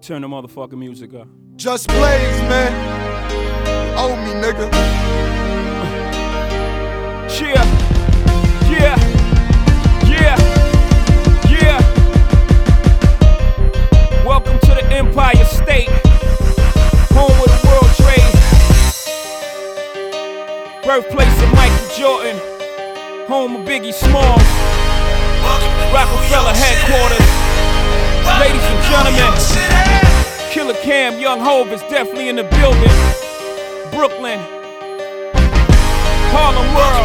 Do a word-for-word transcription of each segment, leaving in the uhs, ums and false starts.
Turn the motherfucking music up. Just Blaze, man. Owe me, nigga. Yeah, yeah, yeah, yeah. Welcome to the Empire State, home of the World Trade, birthplace of Michael Jordan, home of Biggie Smalls, Rockefeller headquarters. Ladies and gentlemen, Killer Cam, Young Hov is definitely in the building. Brooklyn, Harlem World,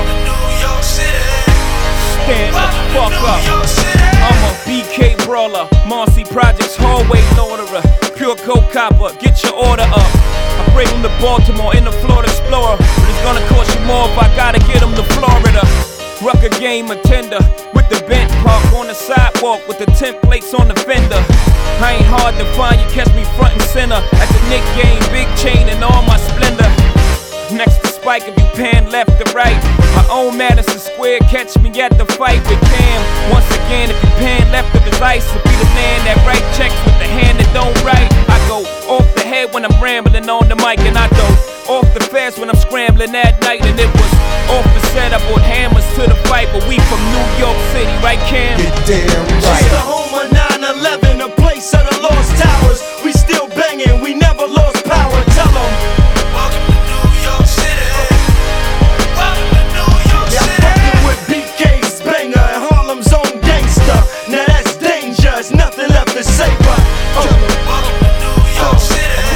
stand the fuck up. I'm a B K brawler, Marcy Projects hallway loaderer, pure coke copper, get your order up. I bring them to Baltimore in the Florida Explorer, but it's gonna cost you more if I gotta get them to Florida. Rucker game attender with the bent park on the sidewalk with the tent plates on the fender. I ain't hard to find, you catch me front and center at the Knick game, big chain and all my splendor. Next to Spike if you pan left to right. My own Madison Square, catch me at the fight with Cam. Once again, if you pan left of his ice, to be the man that write checks with the hand that don't write. I go off the head when I'm rambling on the mic, and I go off the fast when I'm scrambling at night. And it was off the set, I brought hammers to the fight, but we from New York City, right Cam? Get damn right. It's the home of nine eleven, a place of the lost towers. We still banging, we never lost power. Tell them. Welcome to New York City. Welcome to New York City. Yeah, I'm fucking with B K's banger and Harlem's own gangster. Now that's dangerous, nothing left to say but oh. Welcome to New York City.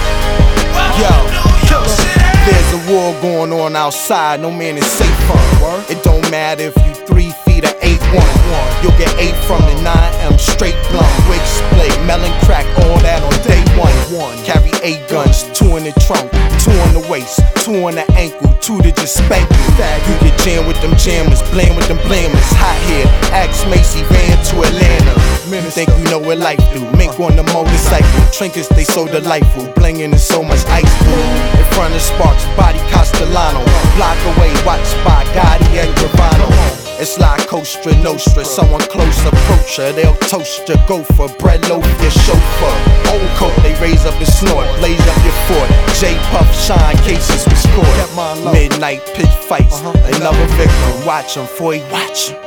Yo, there's a war going on outside, no man is safe from. It don't matter if you three feet or eight one. You'll get eight from the nine M straight blunt. Wig split, melon crack, all that on day one. Carry eight guns, two in the trunk, two on the waist, two on the ankle, two to just spank you. You get jammed with them jammers, blame with them blamers. Hot here, axe Macy ran to Atlanta. You think you know what life do? Mink on the motorcycle, trinkets they so delightful, blinging in so much ice blue. In front of Sparks, body Castellano, block away, watched by Gotti and Gravano. It's like Costa Nostra, someone close approach her, they'll toast your gopher, bread loaf your chauffeur. Old coat, they raise up and snort, blaze up your fort. J Puff, shine cases with score. Midnight pitch fights, another victim. Watch him, for he watch him.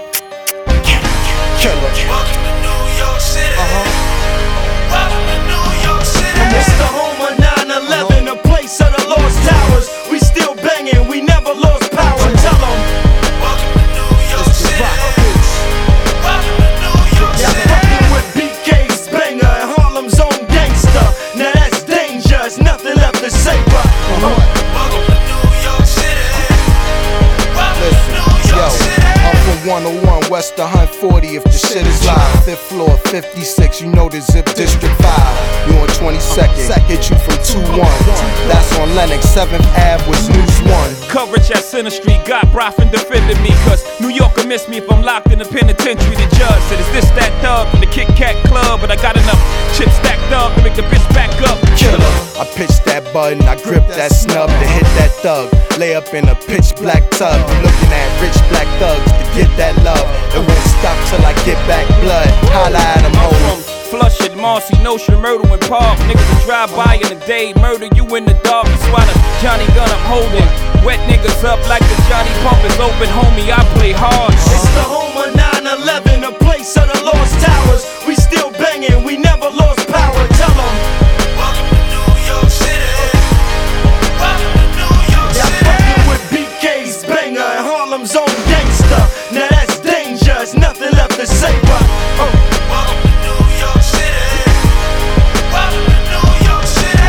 Killer. Welcome to New York City. Welcome to New York City. It's the home of nine eleven, a place of the lost towers. We still banging, we never lost power. Tell them. Welcome to New York City. Welcome to New York City. Yeah, fucking with B K's banger and Harlem's own gangster. Now that's dangerous, nothing left to say but oh. Welcome to New York City. Welcome to New York City. I'm from one oh one West one forty if the shit is live. Fifth floor, fifty-six, you know the Zip District five. You on twenty-second, hit you from two one. That's on Lenox, seventh Avenue was News one. Coverage at Center Street, got Brofin defending me, cause New York will miss me if I'm locked in the penitentiary. The judge said, is this that thug from the Kit Kat Club? But I got enough chips stacked up to make the bitch back up. Killer. I pitched that button, I gripped that snub to hit that thug. Lay up in a pitch black tub. You looking at rich black thugs to get that love. It won't stop till I get back blood. Holla at them home. Flushing, Marcy, Notion, Myrtle and Park. Niggas will drive by in the day, murder you in the dark. That's why the Johnny gun I'm holding. Wet niggas up like the Johnny Pump is open, homie. I play hard. It's the home of nine eleven, a place of the lost towers. We still banging, we never lost power. Tell them. Welcome to New York City. Welcome to New York City. Yeah, fucking with B K's banger and Harlem's own gangster. Now that's dangerous, nothing left to say but oh. Welcome to New York City. Welcome to New York City.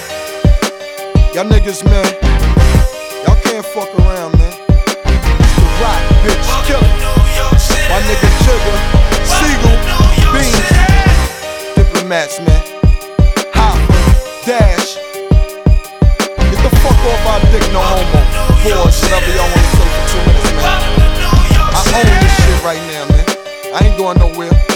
Y'all niggas, man, y'all can't fuck around, man. It's the rock, bitch, killer. My nigga Jigga, Siegel, Beans, Diplomats, man. Hopper, Dash. Get the fuck off our dick, no homo. Boys, whatever y'all wanna say for two minutes, man. I own this shit right now, man. I ain't going nowhere.